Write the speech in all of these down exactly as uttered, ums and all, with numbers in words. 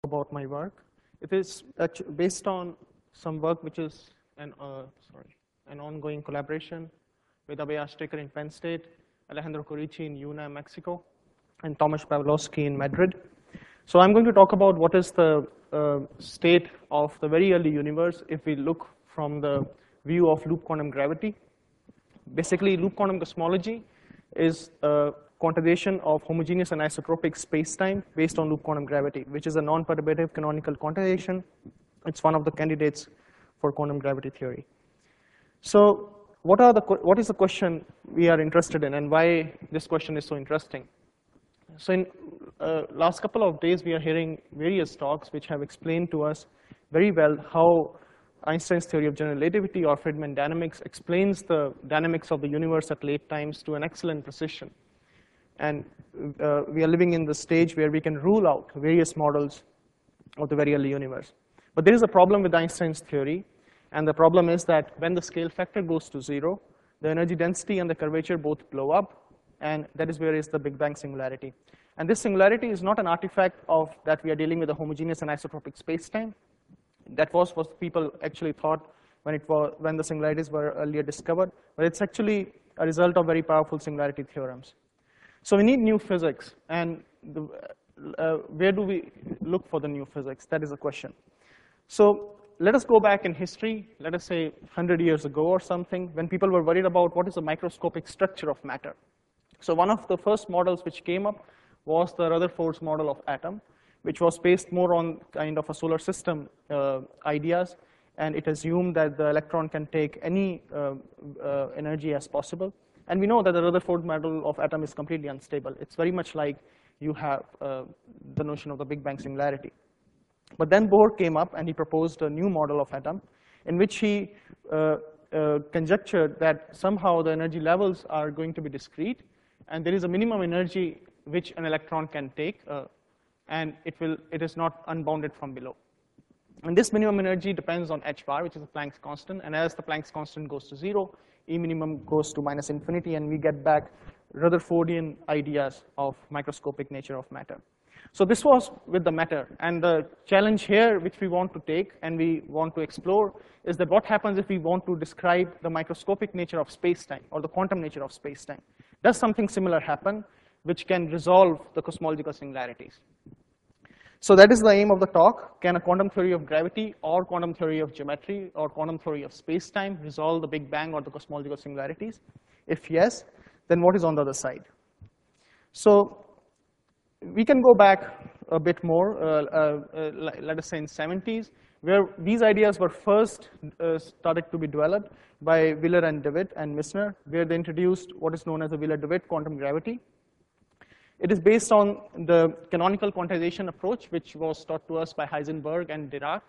about my work. It is based on some work which is an uh, sorry an ongoing collaboration with Abhay Ashtekar in Penn State, Alejandro Corici in UNAM, Mexico, and Tomasz Pawlowski in Madrid. So I'm going to talk about what is the uh, state of the very early universe if we look from the view of loop quantum gravity. Basically, loop quantum cosmology is a quantization of homogeneous and isotropic space-time based on loop quantum gravity, which is a non-perturbative canonical quantization. It's one of the candidates for quantum gravity theory. So what, are the, what is the question we are interested in, and why this question is so interesting? So in uh, last couple of days, we are hearing various talks which have explained to us very well how Einstein's theory of general relativity or Friedmann dynamics explains the dynamics of the universe at late times to an excellent precision. And uh, we are living in the stage where we can rule out various models of the very early universe. But there is a problem with Einstein's theory, and the problem is that when the scale factor goes to zero, the energy density and the curvature both blow up, and that is where is the Big Bang singularity. And this singularity is not an artifact of that we are dealing with a homogeneous and isotropic space-time. That was what people actually thought when it was when the singularities were earlier discovered, but it's actually a result of very powerful singularity theorems. So we need new physics, and the, uh, where do we look for the new physics? That is the question. So let us go back in history, let us say one hundred years ago or something, when people were worried about what is the microscopic structure of matter. So one of the first models which came up was the Rutherford's model of atom, which was based more on kind of a solar system uh, ideas, and it assumed that the electron can take any uh, uh, energy as possible. And we know that the Rutherford model of atom is completely unstable. It's very much like you have uh, the notion of the Big Bang singularity. But then Bohr came up and he proposed a new model of atom in which he uh, uh, conjectured that somehow the energy levels are going to be discrete, and there is a minimum energy which an electron can take, uh, and it will it is not unbounded from below. And this minimum energy depends on h bar, which is the Planck's constant, and as the Planck's constant goes to zero, E minimum goes to minus infinity, and we get back Rutherfordian ideas of microscopic nature of matter. So this was with the matter, and the challenge here which we want to take and we want to explore is that what happens if we want to describe the microscopic nature of space-time or the quantum nature of space-time? Does something similar happen which can resolve the cosmological singularities? So that is the aim of the talk. Can a quantum theory of gravity or quantum theory of geometry or quantum theory of space-time resolve the Big Bang or the cosmological singularities? If yes, then what is on the other side? So we can go back a bit more, uh, uh, uh, let us say in seventies, where these ideas were first uh, started to be developed by Wheeler and DeWitt and Misner, where they introduced what is known as the Wheeler-DeWitt quantum gravity. It is based on the canonical quantization approach, which was taught to us by Heisenberg and Dirac.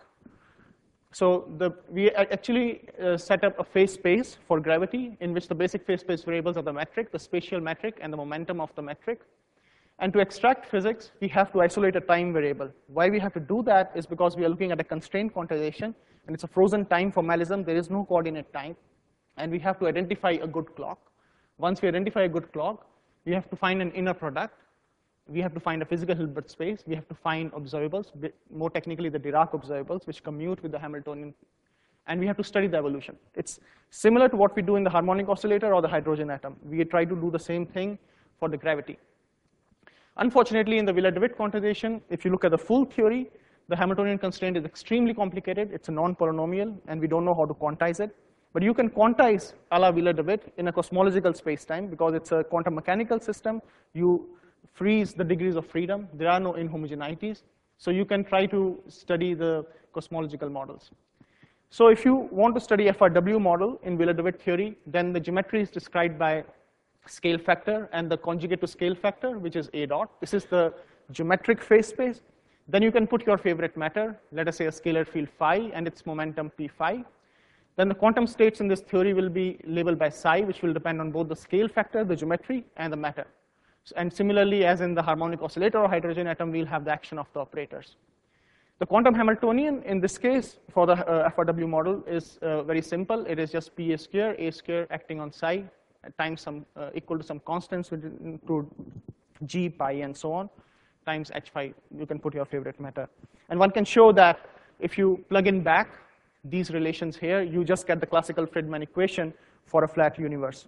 So the, we actually uh, set up a phase space for gravity in which the basic phase space variables are the metric, the spatial metric, and the momentum of the metric. And to extract physics, we have to isolate a time variable. Why we have to do that is because we are looking at a constrained quantization, and it's a frozen time formalism. There is no coordinate time, and we have to identify a good clock. Once we identify a good clock, we have to find an inner product. We have to find a physical Hilbert space. We have to find observables, more technically the Dirac observables, which commute with the Hamiltonian. And we have to study the evolution. It's similar to what we do in the harmonic oscillator or the hydrogen atom. We try to do the same thing for the gravity. Unfortunately, in the Wheeler-DeWitt quantization, if you look at the full theory, the Hamiltonian constraint is extremely complicated. It's a non-polynomial, and we don't know how to quantize it. But you can quantize a la Wheeler-DeWitt in a cosmological space-time because it's a quantum mechanical system. You freeze the degrees of freedom. There are no inhomogeneities. So you can try to study the cosmological models. So if you want to study F R W model in Wheeler-DeWitt theory, then the geometry is described by scale factor and the conjugate to scale factor, which is A dot. This is the geometric phase space. Then you can put your favorite matter, let us say a scalar field phi and its momentum p phi. Then the quantum states in this theory will be labeled by psi, which will depend on both the scale factor, the geometry, and the matter. And similarly, as in the harmonic oscillator or hydrogen atom, we'll have the action of the operators. The quantum Hamiltonian, in this case, for the uh, F R W model, is uh, very simple. It is just P a square, a square acting on psi, at times some uh, equal to some constants, which include g, pi, and so on. times h phi. You can put your favorite matter. And one can show that if you plug in back these relations here, you just get the classical Friedman equation for a flat universe.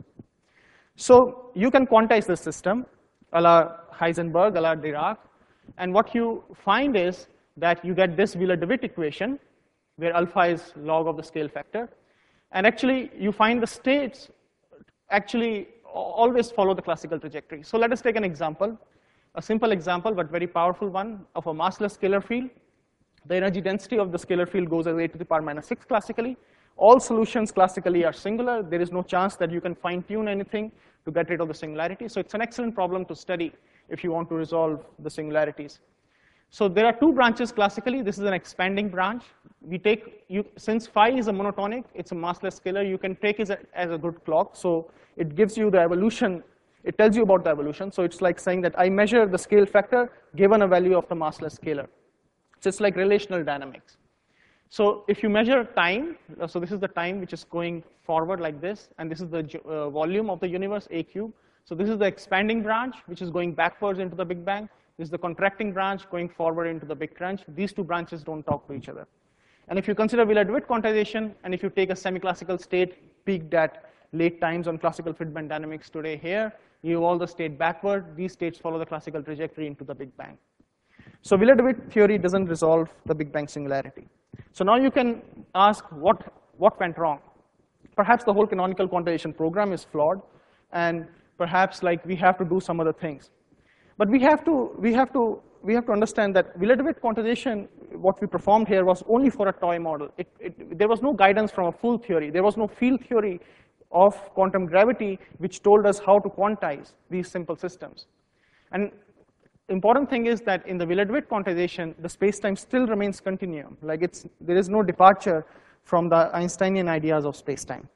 So you can quantize the system a la Heisenberg, a la Dirac, and what you find is that you get this Wheeler-DeWitt equation, where alpha is log of the scale factor. And actually, you find the states actually always follow the classical trajectory. So let us take an example, a simple example, but very powerful one, of a massless scalar field. The energy density of the scalar field goes as a to the power minus six classically. All solutions classically are singular. There is no chance that you can fine-tune anything to get rid of the singularity. So it's an excellent problem to study if you want to resolve the singularities. So there are two branches classically. This is an expanding branch. We take, you, since phi is a monotonic, it's a massless scalar, you can take it as a, as a good clock. So it gives you the evolution, it tells you about the evolution. So it's like saying that I measure the scale factor given a value of the massless scalar. So it's like relational dynamics. So if you measure time, so this is the time which is going forward like this, and this is the uh, volume of the universe, A cube. So this is the expanding branch, which is going backwards into the Big Bang. This is the contracting branch going forward into the Big Crunch. These two branches don't talk to each other. And if you consider Wheeler-DeWitt quantization, and if you take a semi-classical state peaked at late times on classical Friedman dynamics today here, you evolve the state backward. These states follow the classical trajectory into the Big Bang. So Wheeler-DeWitt theory doesn't resolve the Big Bang singularity. So now you can ask what, what went wrong. Perhaps the whole canonical quantization program is flawed, and perhaps like we have to do some other things. But we have to, we have to, we have to understand that Wheeler-DeWitt quantization, what we performed here was only for a toy model. It, it, there was no guidance from a full theory. There was no field theory of quantum gravity which told us how to quantize these simple systems. And important thing is that in the Wheeler-DeWitt quantization, the space-time still remains continuum. Like it's, there is no departure from the Einsteinian ideas of space-time.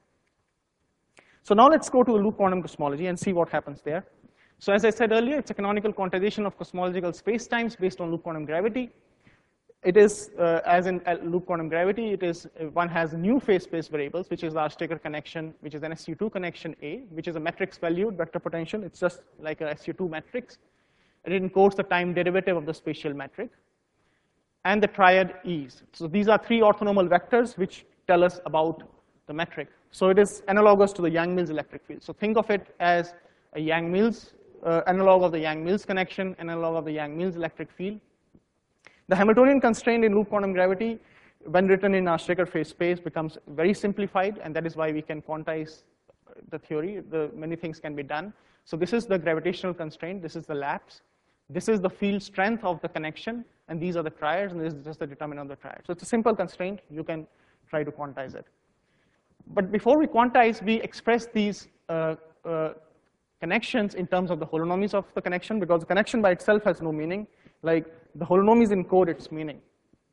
So now let's go to loop quantum cosmology and see what happens there. So as I said earlier, it's a canonical quantization of cosmological spacetimes based on loop quantum gravity. It is, uh, as in uh, loop quantum gravity, it is, uh, one has new phase space variables, which is the Archtecker connection, which is an S U two connection A, which is a matrix valued vector potential. It's just like a S U two matrix. And it encodes the time derivative of the spatial metric. And the triad E's. So these are three orthonormal vectors which tell us about the metric. So it is analogous to the Yang-Mills electric field. So think of it as a Yang-Mills, uh, analog of the Yang-Mills connection, analog of the Yang-Mills electric field. The Hamiltonian constraint in loop quantum gravity, when written in Archtecker phase space, becomes very simplified, and that is why we can quantize the theory. The, many things can be done. So this is the gravitational constraint. This is the lapse. This is the field strength of the connection, and these are the triads, and this is just the determinant of the triad. So it's a simple constraint. You can try to quantize it. But before we quantize, we express these uh, uh, connections in terms of the holonomies of the connection, because the connection by itself has no meaning. Like the holonomies encode its meaning.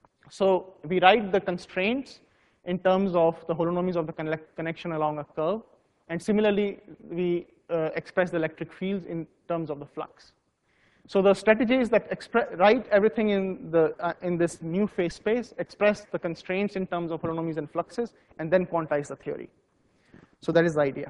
So we write the constraints in terms of the holonomies of the connection along a curve, and similarly, we uh, express the electric fields in terms of the flux. So the strategy is that write everything in, the, uh, in this new phase space, express the constraints in terms of holonomies and fluxes, and then quantize the theory. So that is the idea.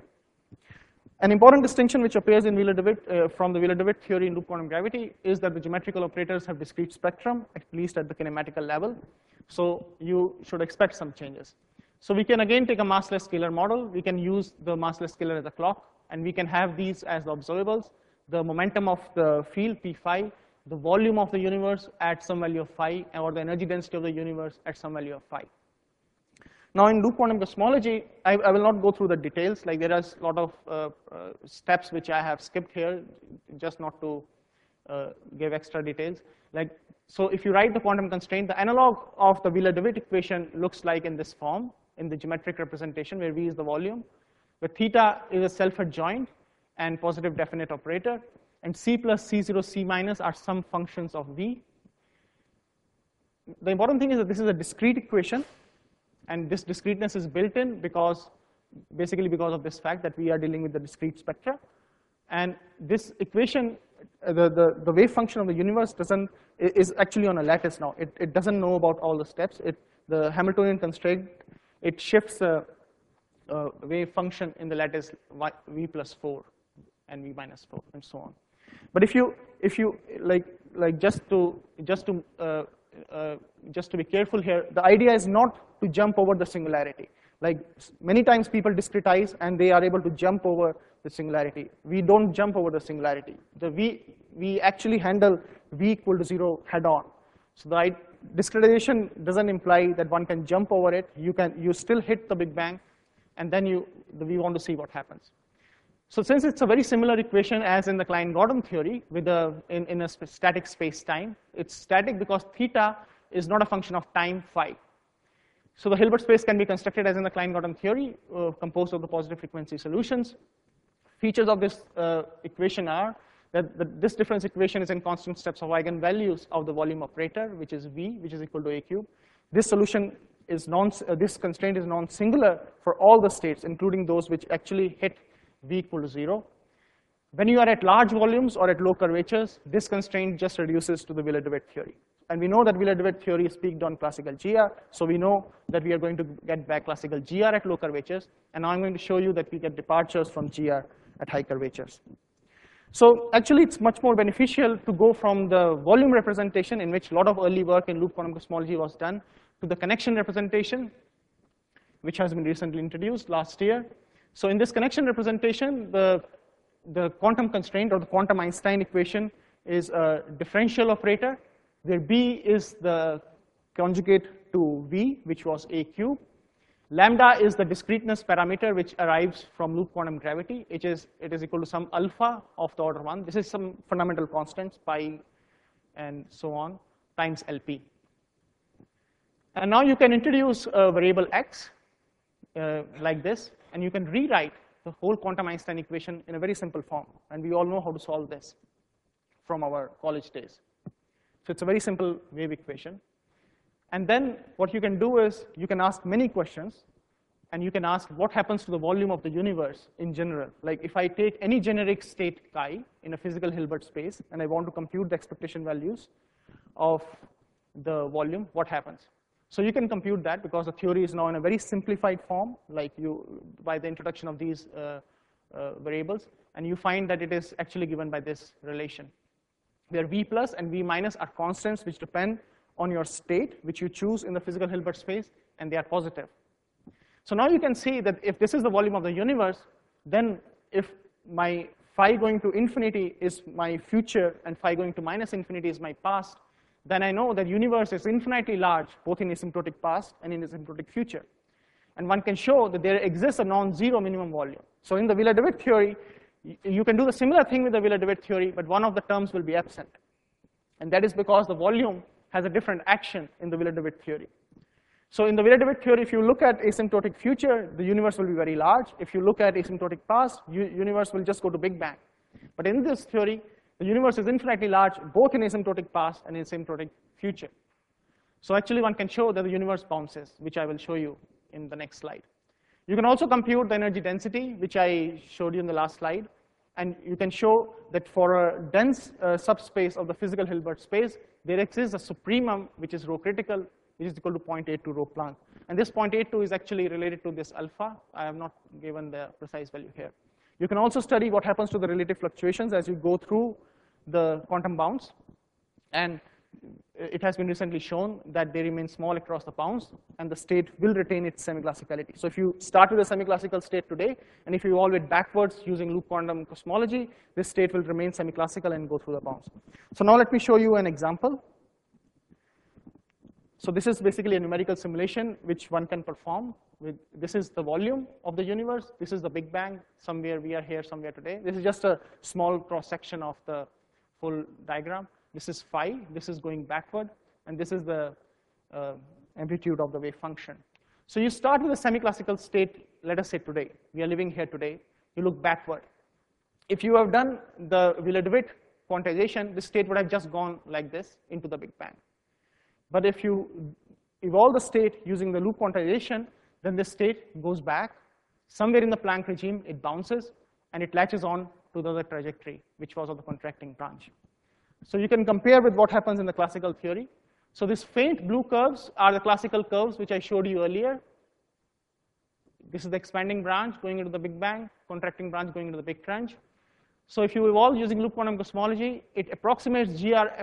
An important distinction which appears in Wheeler-DeWitt, uh, from the Wheeler-DeWitt theory in loop quantum gravity is that the geometrical operators have discrete spectrum, at least at the kinematical level. So you should expect some changes. So we can again take a massless scalar model. We can use the massless scalar as a clock, and we can have these as the observables. The momentum of the field, P phi, the volume of the universe at some value of phi, or the energy density of the universe at some value of phi. Now in loop quantum cosmology, I, I will not go through the details. Like there is a lot of uh, uh, steps which I have skipped here, just not to uh, give extra details. Like, so if you write the quantum constraint, the analog of the Wheeler-DeWitt equation looks like in this form, in the geometric representation, where V is the volume, where theta is a self-adjoint and positive definite operator, and C plus C zero, C minus are some functions of V. The important thing is that this is a discrete equation, and this discreteness is built in because, basically because of this fact that we are dealing with the discrete spectra. And this equation, the, the, the wave function of the universe doesn't, is actually on a lattice now. It, it doesn't know about all the steps. It, the Hamiltonian constraint, it shifts a, a wave function in the lattice V plus four and V minus four and so on. But if you, if you like like just to just to uh, uh, just to be careful here, the idea is not to jump over the singularity. Like many times people discretize and they are able to jump over the singularity. We don't jump over the singularity. The V, we actually handle V equal to zero head on. So the discretization doesn't imply that one can jump over it. You can, you still hit the Big Bang, and then you, we want to see what happens. So since it's a very similar equation as in the Klein-Gordon theory with a, in, in a static space-time, it's static because theta is not a function of time phi. So the Hilbert space can be constructed as in the Klein-Gordon theory, uh, composed of the positive frequency solutions. Features of this uh, equation are that the, this difference equation is in constant steps of eigenvalues of the volume operator, which is V, which is equal to A cube. This solution is non, uh, this constraint is non-singular for all the states, including those which actually hit V equal to zero. When you are at large volumes or at low curvatures, this constraint just reduces to the Wheeler-DeWitt theory. And we know that Wheeler-DeWitt theory is peaked on classical G R, so we know that we are going to get back classical G R at low curvatures, and now I'm going to show you that we get departures from G R at high curvatures. So actually, it's much more beneficial to go from the volume representation, in which a lot of early work in loop quantum cosmology was done, to the connection representation, which has been recently introduced last year. So in this connection representation, the, the quantum constraint or the quantum Einstein equation is a differential operator, where B is the conjugate to V, which was A cube. Lambda is the discreteness parameter which arrives from loop quantum gravity. It is, it is equal to some alpha of the order one. This is some fundamental constants, pi and so on, times L P. And now you can introduce a variable x uh, like this, and you can rewrite the whole quantum Einstein equation in a very simple form. And we all know how to solve this from our college days. So it's a very simple wave equation. And then what you can do is you can ask many questions, and you can ask what happens to the volume of the universe in general. Like if I take any generic state chi in a physical Hilbert space, and I want to compute the expectation values of the volume, what happens? So you can compute that because the theory is now in a very simplified form, like you by the introduction of these uh, uh, variables, and you find that it is actually given by this relation, where V plus and V minus are constants which depend on your state, which you choose in the physical Hilbert space, and they are positive. So now you can see that if this is the volume of the universe, then if my phi going to infinity is my future and phi going to minus infinity is my past, then I know that universe is infinitely large, both in asymptotic past and in asymptotic future. And one can show that there exists a non-zero minimum volume. So in the Wheeler-DeWitt theory, you can do the similar thing with the Wheeler-DeWitt theory, but one of the terms will be absent. And that is because the volume has a different action in the Wheeler-DeWitt theory. So in the Wheeler-DeWitt theory, if you look at asymptotic future, the universe will be very large. If you look at asymptotic past, universe will just go to Big Bang. But in this theory, the universe is infinitely large, both in asymptotic past and asymptotic future. So actually, one can show that the universe bounces, which I will show you in the next slide. You can also compute the energy density, which I showed you in the last slide. And you can show that for a dense uh, subspace of the physical Hilbert space, there exists a supremum, which is rho critical, which is equal to zero point eight two rho Planck. And this zero point eight two is actually related to this alpha. I have not given the precise value here. You can also study what happens to the relative fluctuations as you go through the quantum bounds. And it has been recently shown that they remain small across the bounds, and the state will retain its semiclassicality. So if you start with a semiclassical state today, and if you evolve it backwards using loop quantum cosmology, this state will remain semiclassical and go through the bounds. So now let me show you an example. So this is basically a numerical simulation which one can perform. With, this is the volume of the universe. This is the Big Bang. Somewhere we are here, somewhere today. This is just a small cross-section of the full diagram. This is phi, this is going backward, and this is the uh, amplitude of the wave function. So you start with a semi-classical state, let us say today. We are living here today. You look backward. If you have done the Wheeler-DeWitt quantization, this state would have just gone like this into the Big Bang. But if you evolve the state using the loop quantization, then this state goes back. Somewhere in the Planck regime, it bounces, and it latches on to the other trajectory, which was of the contracting branch. So you can compare with what happens in the classical theory. So these faint blue curves are the classical curves which I showed you earlier. This is the expanding branch going into the Big Bang, contracting branch going into the Big Crunch. So if you evolve using loop quantum cosmology, it approximates G R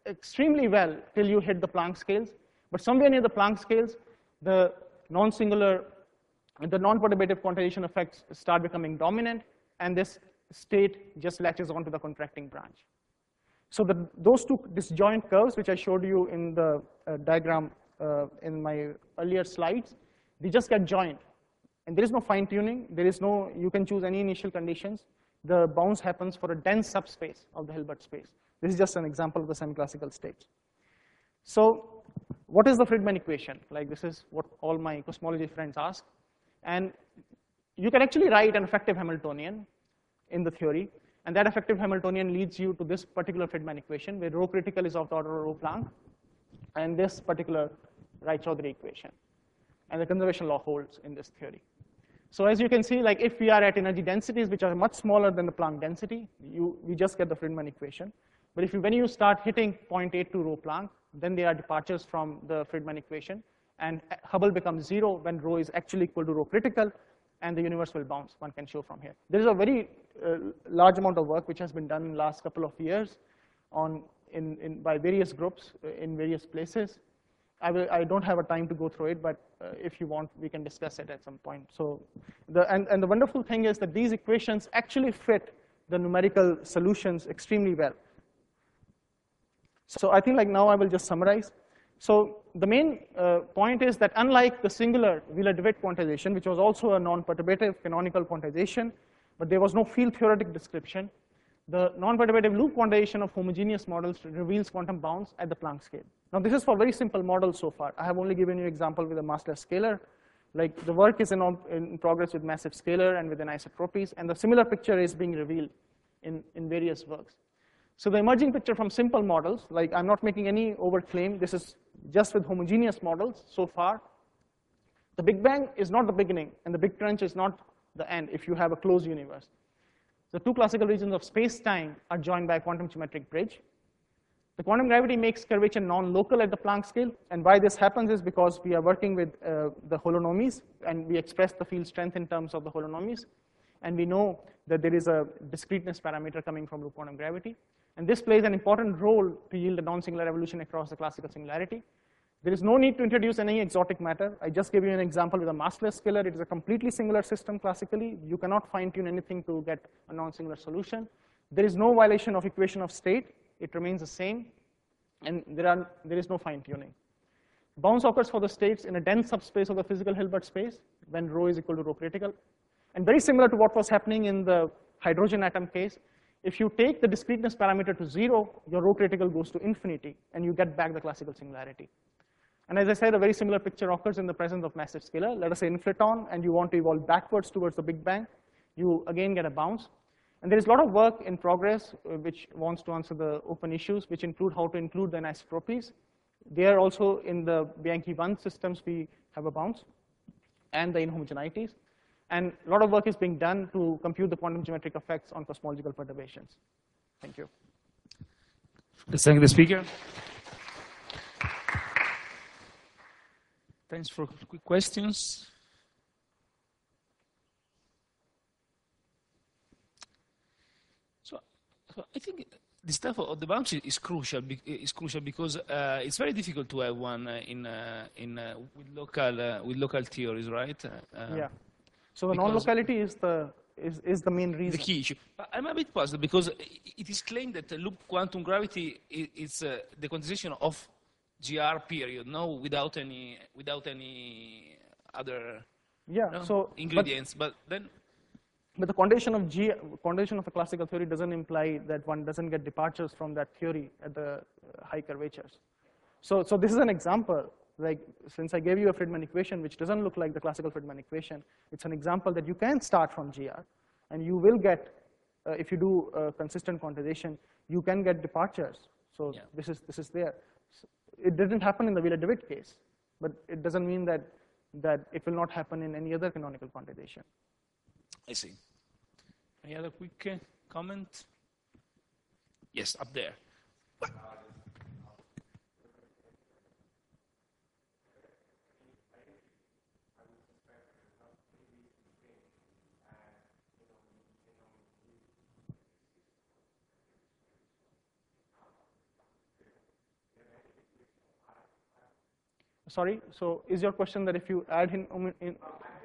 extremely well till you hit the Planck scales. But somewhere near the Planck scales, the non-singular, the non-perturbative quantization effects start becoming dominant, and this state just latches onto the contracting branch. So the, those two disjoint curves, which I showed you in the uh, diagram uh, in my earlier slides, they just get joined. And there is no fine tuning. There is no, you can choose any initial conditions. The bounce happens for a dense subspace of the Hilbert space. This is just an example of the semi-classical states. So what is the Friedmann equation? Like, this is what all my cosmology friends ask. And you can actually write an effective Hamiltonian in the theory. And that effective Hamiltonian leads you to this particular Friedmann equation, where rho critical is of the order of rho Planck, and this particular Raychaudhuri equation. And the conservation law holds in this theory. So as you can see, like if we are at energy densities which are much smaller than the Planck density, you, we just get the Friedmann equation. But if you, when you start hitting zero point eight two rho Planck, then there are departures from the Friedmann equation, and Hubble becomes zero when rho is actually equal to rho critical, and the universe will bounce, one can show from here. There is a very uh, large amount of work which has been done in the last couple of years on, in, in, by various groups uh, in various places. I, will, I don't have a time to go through it, but uh, if you want, we can discuss it at some point. So, the, and, and the wonderful thing is that these equations actually fit the numerical solutions extremely well. So I think like now I will just summarize. So the main uh, point is that unlike the singular Wheeler-DeWitt quantization, which was also a non-perturbative canonical quantization, but there was no field theoretic description, the non-perturbative loop quantization of homogeneous models reveals quantum bounds at the Planck scale. Now this is for very simple models so far. I have only given you an example with a massless scalar. Like the work is in, in progress with massive scalar and with anisotropies, and the similar picture is being revealed in, in various works. So the emerging picture from simple models, like I'm not making any overclaim, this is just with homogeneous models so far. The Big Bang is not the beginning, and the Big Crunch is not the end if you have a closed universe. The two classical regions of space-time are joined by a quantum geometric bridge. The quantum gravity makes curvature non-local at the Planck scale, and why this happens is because we are working with uh, the holonomies, and we express the field strength in terms of the holonomies, and we know that there is a discreteness parameter coming from loop quantum gravity. And this plays an important role to yield a non-singular evolution across the classical singularity. There is no need to introduce any exotic matter. I just gave you an example with a massless scalar. It is a completely singular system classically. You cannot fine-tune anything to get a non-singular solution. There is no violation of equation of state. It remains the same. And there, are, there is no fine-tuning. Bounce occurs for the states in a dense subspace of the physical Hilbert space when rho is equal to rho critical. And very similar to what was happening in the hydrogen atom case, if you take the discreteness parameter to zero, your rho critical goes to infinity, and you get back the classical singularity. And as I said, a very similar picture occurs in the presence of massive scalar. Let us say inflaton, and you want to evolve backwards towards the Big Bang. You again get a bounce. And there is a lot of work in progress uh, which wants to answer the open issues, which include how to include the anisotropies. There also in the Bianchi one systems, we have a bounce, and the inhomogeneities. And a lot of work is being done to compute the quantum geometric effects on cosmological perturbations. Thank you. Let's thank the speaker. Thanks for quick questions. So, so I think the stuff of the bounce is crucial. Is crucial because uh, it's very difficult to have one uh, in uh, in uh, with local uh, with local theories, right? Uh, yeah. So the non-locality is the is, is the main reason. The key issue. But I'm a bit puzzled because it is claimed that the loop quantum gravity is uh, the quantization of G R period, no, without any without any other yeah, no, so, ingredients. But, but then, but the quantization of G quantization of a classical theory doesn't imply that one doesn't get departures from that theory at the high curvatures. So, so this is an example. Like, since I gave you a Friedmann equation, which doesn't look like the classical Friedmann equation, it's an example that you can start from G R, and you will get, uh, if you do uh, consistent quantization, you can get departures. So yeah. this is this is there. So it didn't happen in the Wheeler-DeWitt case, but it doesn't mean that that it will not happen in any other canonical quantization. I see. Any other quick uh, comment? Yes, up there. Sorry, so is your question that if you add in, in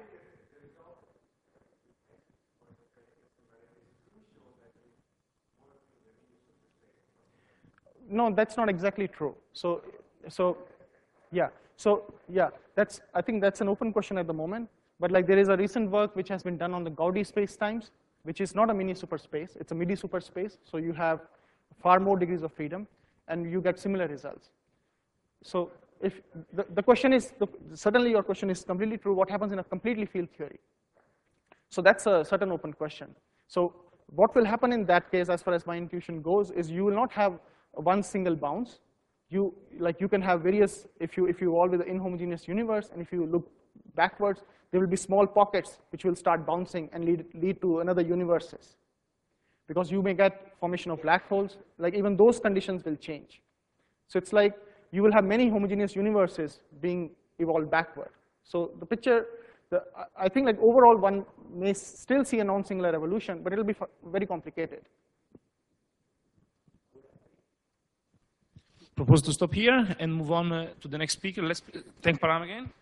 no, that's not exactly true. So, so, yeah. So, yeah, that's. I think that's an open question at the moment. But like, there is a recent work which has been done on the Gaudi spacetimes, which is not a mini superspace. It's a midi superspace. So you have far more degrees of freedom, and you get similar results. So, if the, the question is, the, certainly your question is completely true. What happens in a completely field theory? So that's a certain open question. So what will happen in that case, as far as my intuition goes, is you will not have one single bounce. You like you can have various, if you if you evolve with an inhomogeneous universe, and if you look backwards, there will be small pockets which will start bouncing and lead lead to another universes. Because you may get formation of black holes, like even those conditions will change. So it's like you will have many homogeneous universes being evolved backward. So the picture, the, I think like overall one may still see a non-singular evolution, but it'll be very complicated. Propose to stop here and move on uh, to the next speaker. Let's thank Param again.